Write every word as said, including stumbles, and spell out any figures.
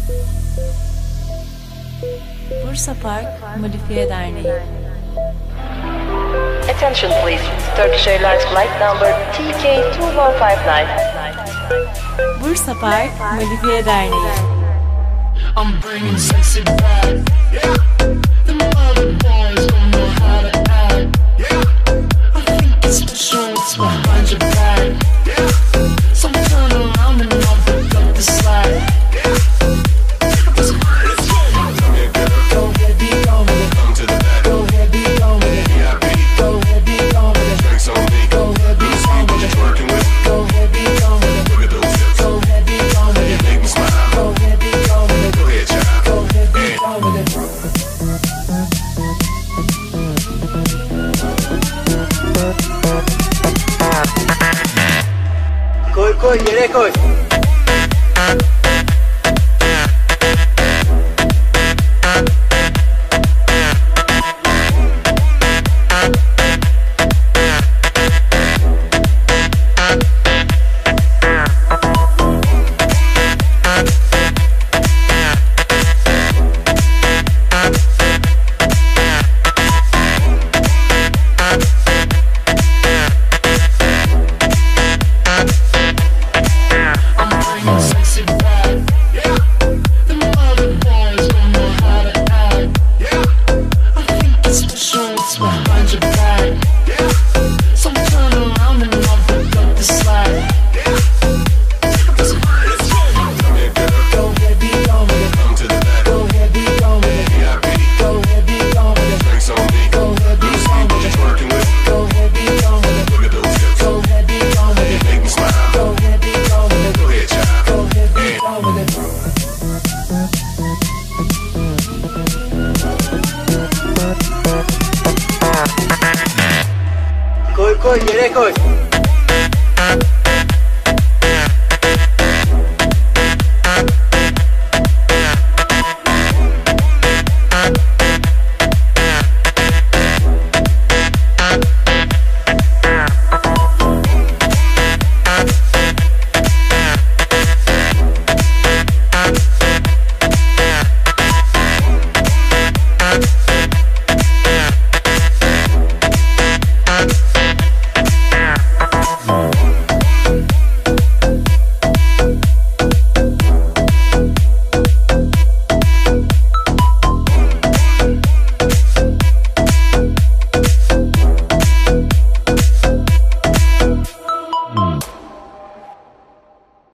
Bursa Park Modifiye Derneği. Attention please, Turkish Airlines flight number T K two one five nine. Bursa Park Modifiye Derneği. I'm bringing sexy back. Yeah, them other boys don't know how to act. Yeah, I think it's special what's behind your back. Yeah, so turn around and I'll pick up the slack. Yeah, let's go. Go ahead, be gone with it. Come to the back. Go ahead, be gone with it. V I P. Go ahead, be gone with it. Drinks on me. Go ahead, be gone with it. Working with. Go ahead, be gone with it. Look at those hips. Go ahead, be gone with it. You make me smile. Go ahead, be gone with it. Go ahead, child. Go ahead, be gone with it. Koy koy yere koy. Koy koy yere koy.